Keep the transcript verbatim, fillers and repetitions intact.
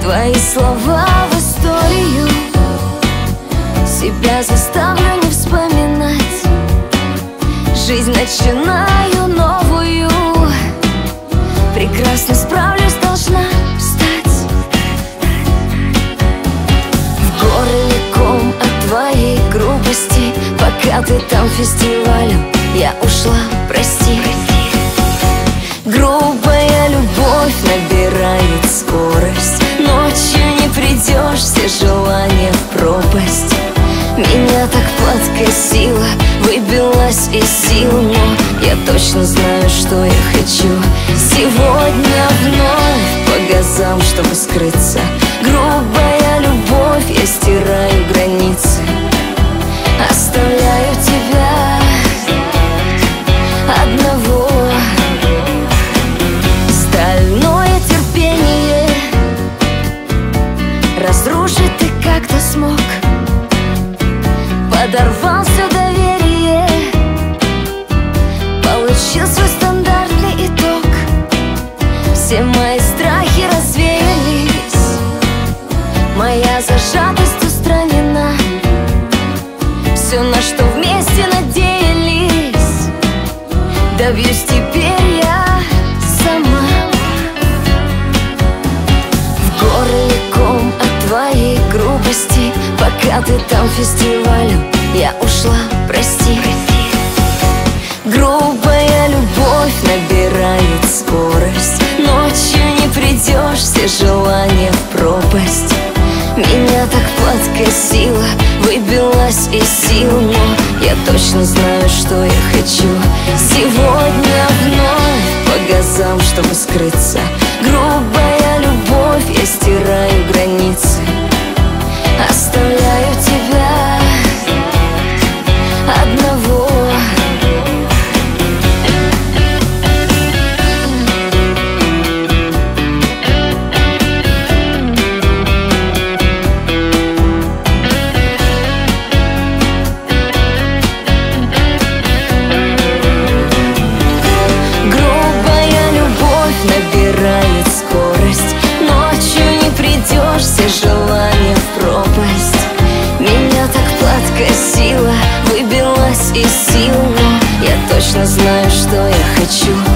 твои слова в историю. Себя заставлю не вспоминать, жизнь начинаю новую. Прекрасно справлюсь, должна встать. В горле ком от твоей грубости, пока ты там фестивалем, я ушла, прости. Грубая любовь набирает скорость, ночью не придешь, все желания в пропасть. Меня так подкосило, выбилась из сил, но я точно знаю, что я хочу. Сегодня вновь по газам, чтобы скрыться. Грубая любовь, я стираю границы, оставляю тебя одного. Стальное терпение разрушить ты как-то смог. Подорвал все доверие, получил свой стандартный итог. Все мои страхи развеялись, моя зажатость устранена. Все, на что вместе надеялись, добьюсь теперь я сама. В горле ком от твоей грубости, пока ты там фестивалем, я ушла, прости. Грубая любовь набирает скорость, ночью не придешь, все желания в пропасть. Меня так подкосило, выбилась из сил, но я точно знаю, что я хочу. Сегодня вновь по газам, чтобы скрыться. Грубая любовь, я стираю границы, оставляю тебя одного. Грубая любовь набирает скорость, ночью не придешь, все желания в пропасть. Меня так подкосило, выбилась из сил, но я точно знаю, что я хочу.